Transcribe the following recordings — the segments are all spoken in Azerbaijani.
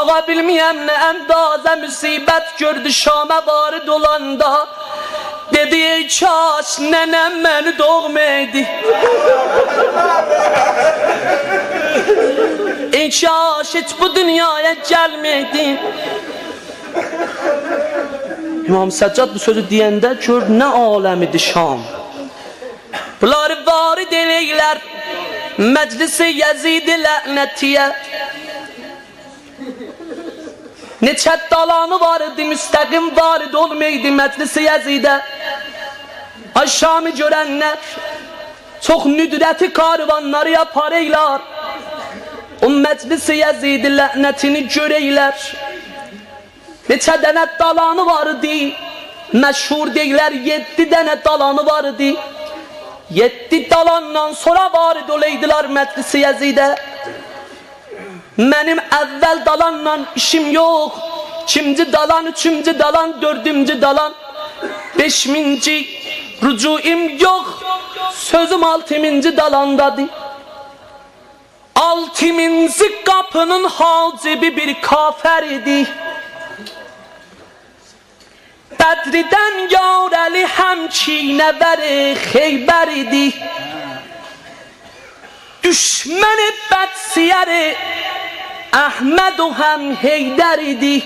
Ağa bilməyəm nə əndazə müsibət gördü Şamə varid olanda. Dedi ey kaş nənəm məni doğmaydı. Ey kaş heç bu dünyaya gəlməydi. İmam Səccad bu sözü deyəndə gör nə aləmidir Şam. Bunları varid eləylər məclisi Yezid-i lə'nətiyə. Neçə dalanı var idi, müstəqim varid olmaydı məclisi Yezidə. Ay Şamı görənlər çox nüdrəti karvanları yaparıylar. O məclisi Yezid-i lə'nətini görəylər. Neçə dənə dalanı var idi, məşhur deyilər 7 dənə dalanı var idi. 7 dalandan sonra varid olaydılar məclisi Yezidə. Mənim əvvəl dalanla işim yox. 2-ci dalan, 3-cü dalan, 4-cü dalan, 5-ci rücuim yox. Sözüm 6-cı dalandadır. 6-cı qapının hacibi bir kafər idi. Bədridən yarəli həmçinəvəri Xeybər idi. Düşməni bədsiyəri Əhməd o həm Heydər idi.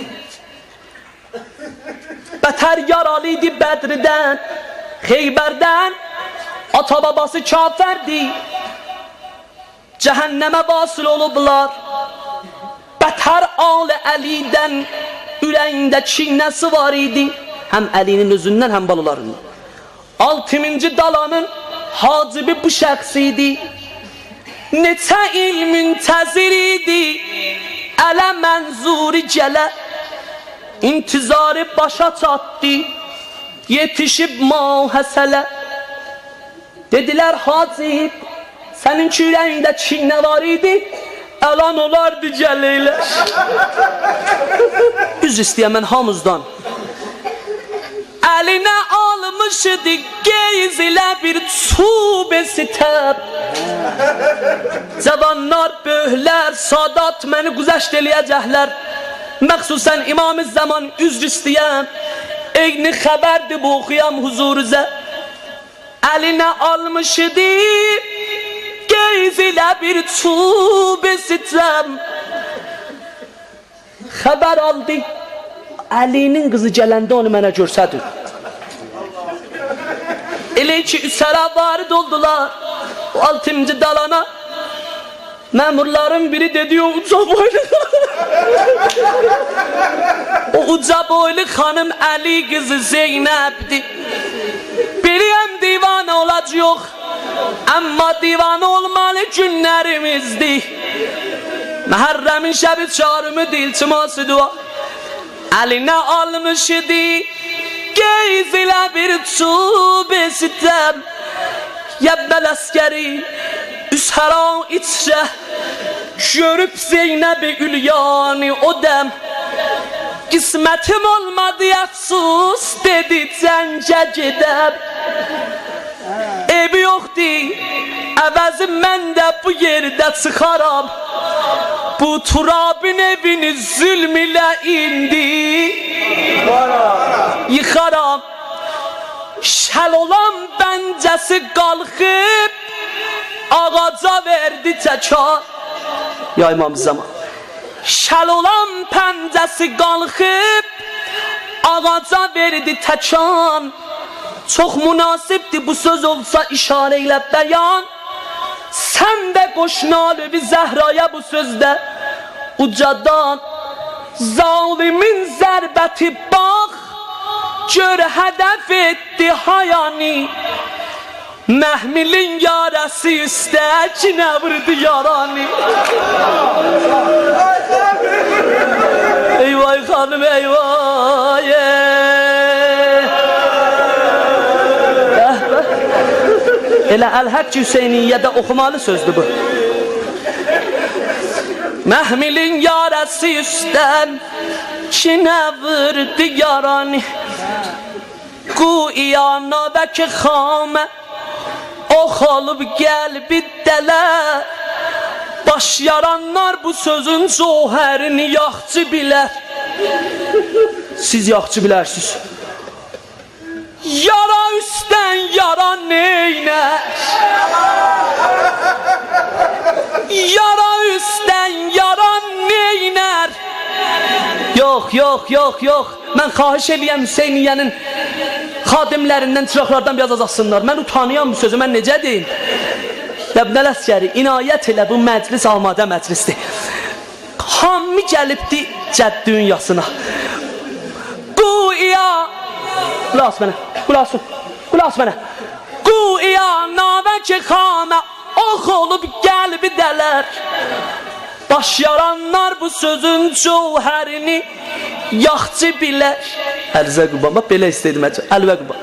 Bətər yaralı idi Bədridən, Xeybərdən. Ata babası kafərdi, cəhənnəmə vasıl olublar. Bətər Alı Əlidən ürəyində çiynəsi var idi. Həm Əlinin özündən, həm balalarından. 6-cı dalanın hacibi bu şəxs idi. Neçə il müntəzir idi, ələ mənzuri gələ. İntizarı başa çatdı, yetişib mahəsələ. Dedilər Hacib, sənin ki ürəyində çiynə var idi, əlan olardı gələylər. Üz istəyəm mən hamızdan. Əlinə almışdı qeyz ilə bir çub sitəb. Cavanlar böhlər, sadat məni güzəşt eləyəcəklər. Məxsusən İmam-ı Zaman üzr istəyəm. Eyni xəbərdir bu oxuyam huzuruzə. Əlinə almışdı qeyz ilə bir çub sitəb. Xəbər aldı, Əlinin qızı gələndə onu mənə görsədir. Elə ki üsəra varid oldular o 6-cı dalana. Məmurların biri dedi o uca boylu o uca boylu xanım Əli qızı Zeynəbdir. Biliyəm divanə olacaq, amma divanə olmalı günlərimizdir. Məhərrəmin şəbi çarımı dilçiması dua. Əlinə almışdı qeyz ilə bir çub sitəm. Yəbbəl əskəri üsəra içrə görüb Zeynəb-i Ülyani o dəm. Qismətim olmadı əfsus dedi cəngə gedəb. Evi yoxdur, əvəzi mən də bu yerdə çıxaram. Bu turabın evini zülm ilə indi yıxaram. Şəl olan bəncəsi qalxıb ağaca verdi təkar. Ya İmam Zaman. Şəl olan pəncəsi qalxıb ağaca verdi təkar. Çox münasibdir bu söz olsa işarə ilə bəyan. Sən də qoşnalı-bi Zəhraya bu sözdə ucadan. Zalimin zərbəti bax, gör hədəf etdi hayani. Məhmilin yarəsi üstə kinə vurdu yarani. Eyvay xanım eyvay. Elə Əl-Həcc Hüseyniyyədə oxumalı sözdür bu. Məhmilin yarəsi üstən kinə vurdu yarani. Quyana və ki xamə ox olub gəlbi dələ. Baş yaranlar bu sözün cevherini yaxçı bilər. Siz yaxçı bilərsiniz. Yara üstten yara neyner? Yara üstten yara neyner? Yok. Mən xahiş eləyəm Hüseyniyənin xadimlərindən, çıraqlardan biraz azalsınlar. Mən utanıyam bu sözü, mən necə deyim? Ləbnəl əskəri, inayət elə, bu məclis amadə məclisdir. Hammi gəlibdi cədd dünyasına. Quya, qulaq mənə. Quya navə ki xamə, ox olub qəlbi dələr. Baş yaranlar bu sözün cevherini yaxçı bilər. Ərizə qurban, bax belə istəydim əlvə qurban.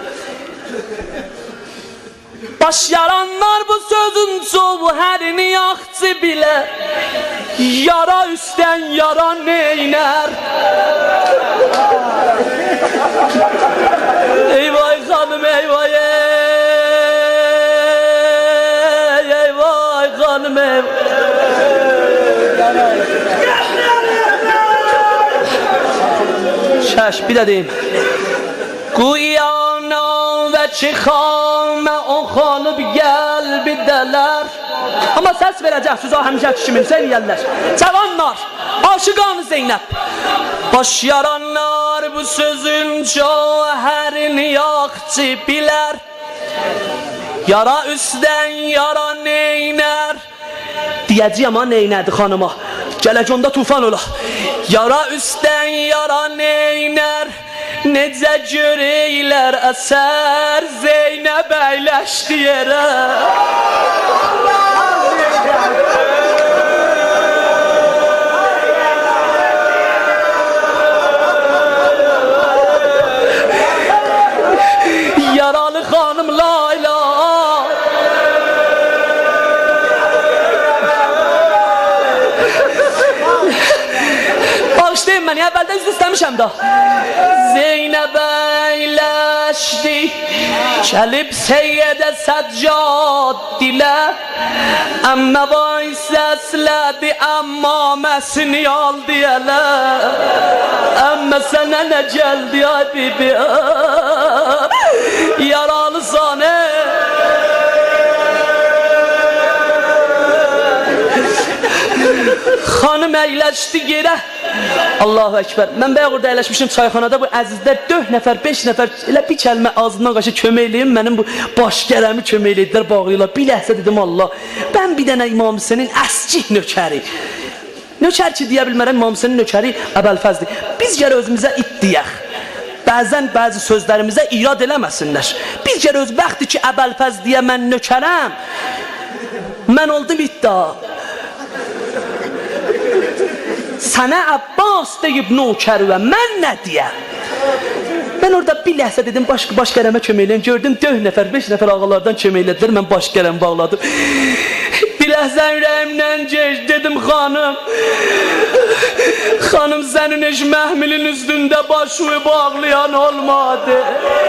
Baş yaranlar bu sözün cevherini yaxçı bilər. Yara üstten yara neyner? Eyvay xanım eyvay, eyvay xanım eyvay. Şəş, bir də deyim. Quyana və çıxamə ox olub qəlbi dələr. Amma səs verəcəksiniz o həmişə kişimin, Hüseyniyəllər. Cavanlar, aşıqanı Zeynəb. Baş yaranlar bu sözün cevherini yaxçı bilər. Yara üstdən yara neyner? Deyəcəyəm ha neynədi xanıma. Gələk onda tufan ola. Yara üstdən yara neyner? Necə görəylər əsər? Zeynəb əyləşdi yerə. Yaralı xanım Layla. Bağışlayın məni, əvvəldən üzr istəmişəm da. Zeynəb əyləşdi, gəlib Seyyidə Səccad dilə. Əmmə vay səslədi, əmmaməsini aldı ələ. Əmmə sənə nə gəldi ay bibi? Yaralısan Xanım əyləşdi yerə. Allahu Ekber. Mən bəyə orada əyləşmişim çayxanada, bu əzizlər 4 nəfər, 5 nəfər elə bir kəlmə ağzından qaşı kömək eləyim, mənim bu baş gərəmi kömək eləyirlər, bağlayırlar. Bir ləhsə dedim Allah, mən bir dənə İmam Hüseynin əskik nökəri. Nökər ki deyə bilmərəm, İmam Hüseynin nökəri Əbəlfəzdir. Biz gələ özümüzə it deyək. Bəzən bəzi sözlərimizə irad eləməsinlər. Biz gələ öz vaxtı ki Əbəlfəz deyə mən nökərəm, mən oldum iddia. Sənə Abbas deyib nökərüvə, mən nə deyəm? Mən orada bir ləhsə dedim, baş qələmə köməkləyim, gördüm 4 nəfər, 5 nəfər ağalardan köməklədilər, mən baş qələm bağladım. Bir ləhsə ürəyimdən geç, dedim xanım, xanım sənin eş məhmilin üstündə başını bağlayan olmadı.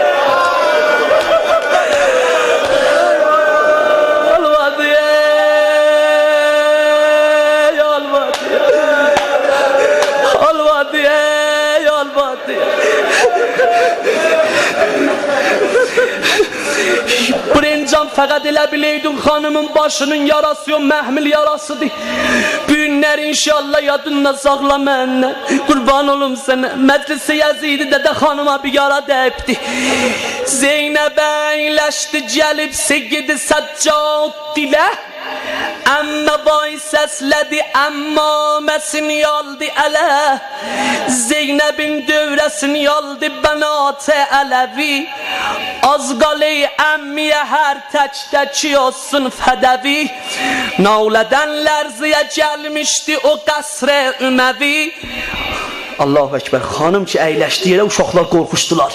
Birincan fəqət elə biləydin xanımın başının yarası yox, məhmil yarasıdır. Bu günlər inşallah yadında saxla məndən. Qurban olum sənə. Məclisi Yazidi dədə xanıma bir yara dəyibdi. Zeynəb əyləşdi, gəlib Seyyid Səccad dilə. Əmmə vay səslədi, əmmaməsini yaldı ələ. Zeynəbin dövrəsini yaldı bənat-ı Ələvi. Az qalı əmmiyə hər tək-təki olsun fədəvi. Navlədən lərziyə gəlmişdi o qəsr-i Üməvi. Allahu Ekber. Xanım ki əyləşdi yerə uşaqlar qorxuşdular.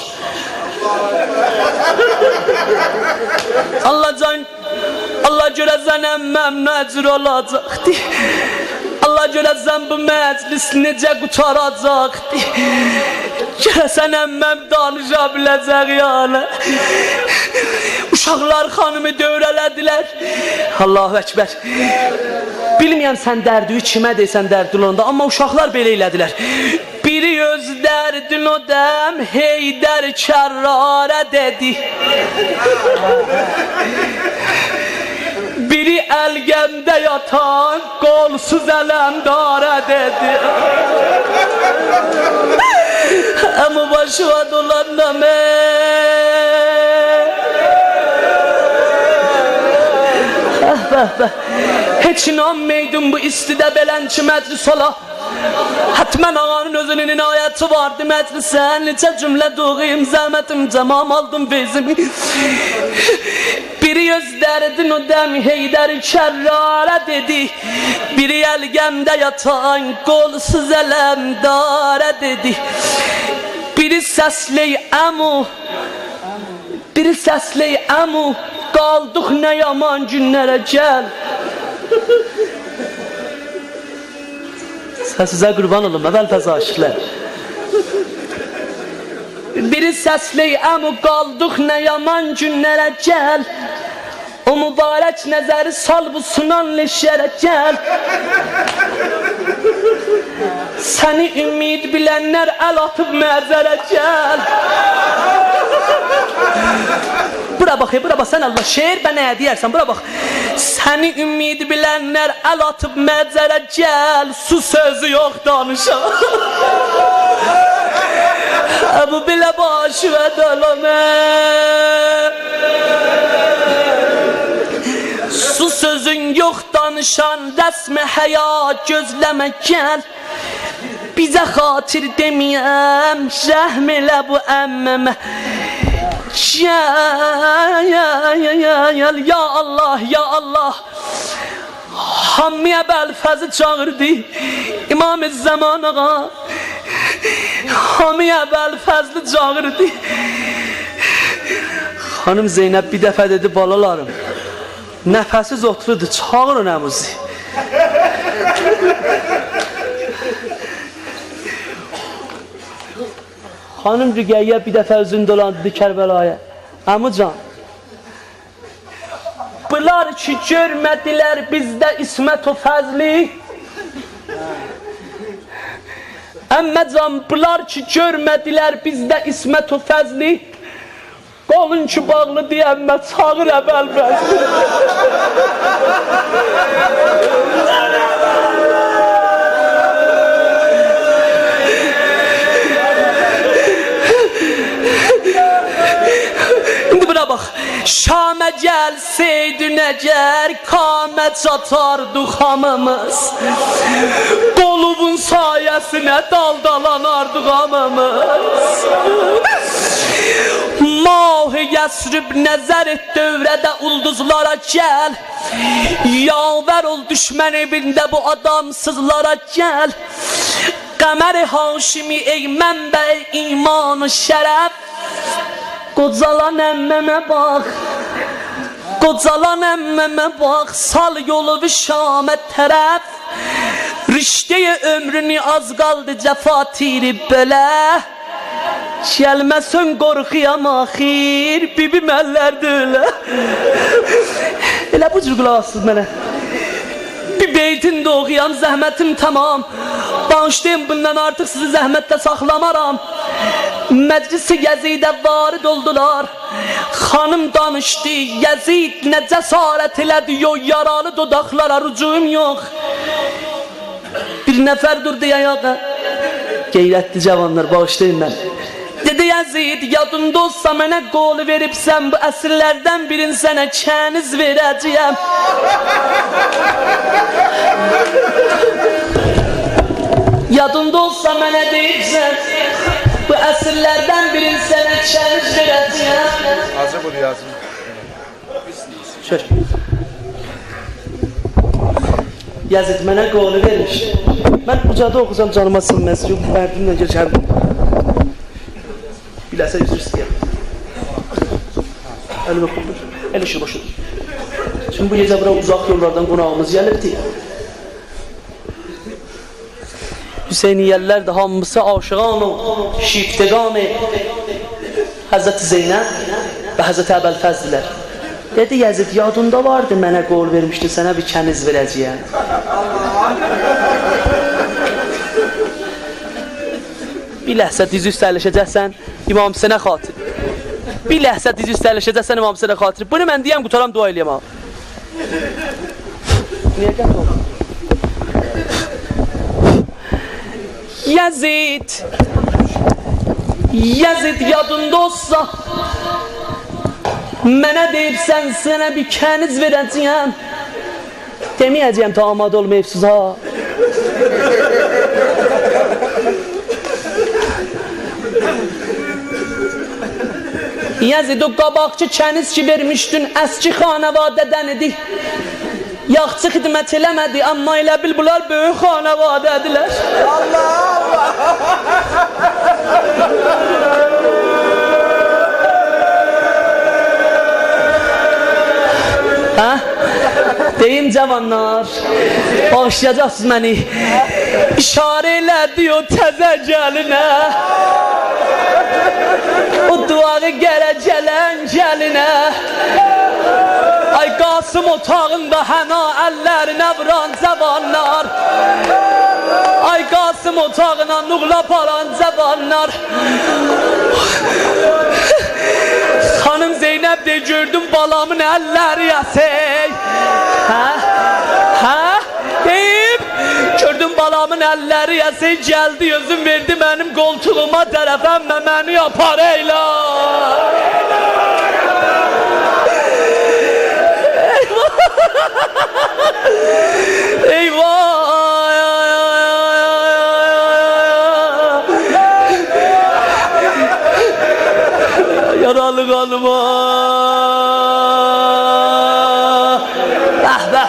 Allah görəsən əmməm nəcür olacaqdı. Allah görəsən bu məclis necə qutaracaqdı. Görəsən əmməm danışa biləcək yəni. Uşaqlar xanımı dövrələdilər. Allahu Ekber. Bilməyəm sən dərdi kimə deysən dərdi olanda, amma uşaqlar belə elədilər. Biri öz dərdin o dəm Heydər Kərrarə dedi. Biri əlgəmdə yatan qolsuz ələmdarə dedi. Amma başıma dolanam heç inanmaydım bu istidə belənçi məclis ola. Hətmən ağanın özünün inayəti vardı məclisə. Neçə cümlə doğayım, zəhmətim cəmam aldım vezimi. Biri öz dərdin o dəm Heydər Kərrarə dedi. Biri əlgəmdə yatan qolsuz ələmdarə dedi. Biri səsley əmu, biri səsley əmu, qaldıq nə yaman günlərə gəl. Sizə qurban olum, əvvəl fəza aşıqlər. Biri səsley əmu, qaldıq nə yaman günlərə gəl. O mübarək nəzəri sal bu sunan leşərə gəl. Səni ümid bilənlər əl atıb məzərə gəl. Bura bax, bura bax, sən Allah şeir, bə nəyə deyərsən, bura bax. Səni ümid bilənlər əl atıb məzərə gəl. Su sözü yox danışa. Əbu bilə başı və dələnə. Su sözün yox danışan rəsmi həyat gözləmə gəl. Bizə xatir deməyəm, rəhm elə bu əmməmə. Ya Allah, ya Allah. Hammiyə Bəlfəzi çağırdı İmam-ı Zaman ağa. Hammiyə Bəlfəzli çağırdı. Xanım Zeynəb bir dəfə dedi, balalarım, nəfəsiz oturudu, çağırın əmuzi. Xanım Rüqəyyə bir dəfə özünü dolandı Kərbəlaya. Əmucan, bunlar ki görmədilər bizdə İsmət o fəzli. Əmməcan, bunlar ki görmədilər bizdə İsmət o fəzli. Qolun ki bağlı deyəmmə çağır əbəl fəzli. İndi buna bax. Şamə gəlseydin əgər kamə çatardı xamımız. Qolubun sayəsinə daldalanardı xamımız. Mah-ı Yəsrib nəzər et dövrədə ulduzlara gəl. Yavər ol düşmən evində bu adamsızlara gəl. Qəmər-i Haşimi ey mənbə-i iman-ı şərəf. Qocalan əmməmə bax, qocalan əmməmə bax, sal yolu bir Şamə tərəf. Riştəyə ömrünü az qaldı cəfatiri belə. Gəlməsən qorxuyam axir, bibim əllərdə ölə. Elə bu cür qulaq asız mənə. Bir beytin də oxuyam, zəhmətim tamam. Bağışlayın, bundan artıq sizi zəhmətdə saxlamaram. Məclisi Yəzidə varid oldular. Xanım danışdı, Yəzid nə cəsarət elədi, yox yaralı dodaqlara rücum yox. Bir nəfər durdu ayağa. Qeyrətli cavanlar, bağışlayın mən. Dedi Yəzid, yadında olsa mənə qol veribsən, bu əsrlərdən birin sənə kəniz verəcəyəm. Yadında olsa mənə deyibsən, bu əsrlərdən birin sənə kəniz verəcəyəm. Hazır bul yazım. Şöyle. Yəzid mənə qolu vermiş. Mən ucada oxucam, canıma sinməz. Yox, dərdimlə geçərdim. Biləsə üzr istəyəm. Əlimi quldur. El işi boşudur. Şimdi bu gecə bura uzaq yollardan qonağımız gəlibdi. Hüseyniyələr də hamısı aşıqan-ı, şiftiqan-ı Həzrəti Zeynəb və Həzrəti Əbəlfəzdilər. Dedi Yazid, yadında vardı mənə qol vermişdi, sənə bir kəniz verəcəyəm. Bir ləhsə diz üstə əyləşəcəksən İmam Hüseynə xatir. Bir ləhsə diz üstə əyləşəcəksən İmam Hüseynə xatir. Bunu mən deyəm, qutaram, dua eləyəm ha. Niyə gəl oldu? Yazid yadında olsa mənə deyibsən, sənə bir kəniz verəcəyəm. Deməyəcəyəm ta amad ol mevzuza. Yazid, o qabaqçı kəniz ki vermişdin, əski xanavadədən idi. Yaxçı xidmət eləmədi, amma elə bil bunlar böyük xanavadədirlər. Allah Allah! Hə? Deyim cavanlar, bağışlayacaqsınız məni. İşarə elədi o təzə gəlinə, o duağı gələn gəlinə. Ay Qasım otağında həna əllərinə vuran cavanlar, ay Qasım otağına nuğla paran cavanlar. Xanım Zeynəb de, gördüm balamın əlləri yasey. Hə? Deyib, gördüm balamın əlləri yasey, gəldi özüm verdi mənim qoltuğuma tərəfəm və məni yapar eylə. Eyvah! Yaralı qalıma! Bəh!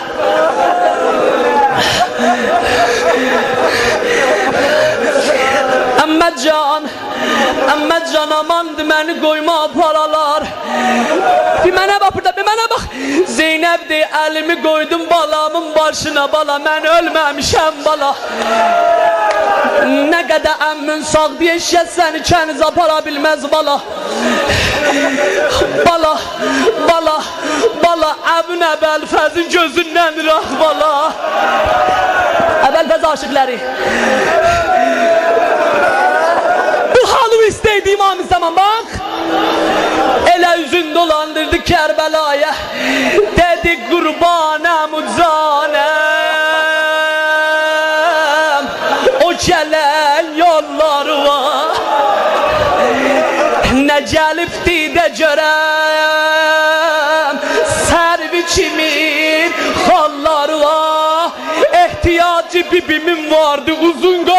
Əmmədcan amandı, məni qoyma paralar. Bir mənə bax burada, bir mənə bax. Zeynəb de, əlimi qoydum balamın başına, bala, mən ölməmişəm bala. Nə qədər əmmin sağ deyə şəhət səni kəniz apara bilməz bala. Bala, Əbün Əbəlfəzin gözündən rax bala. Əbəlfəz aşıqları. Bu halı istəydi İmam zaman bax. Elə üzün dolandırdı Kərbəlaya. Dedi qurbanəm canəm, o gələn yolları var. Nə gəlibdi də görəm, sərvi kimin xalları var. Ehtiyacı bibimin vardı, uzun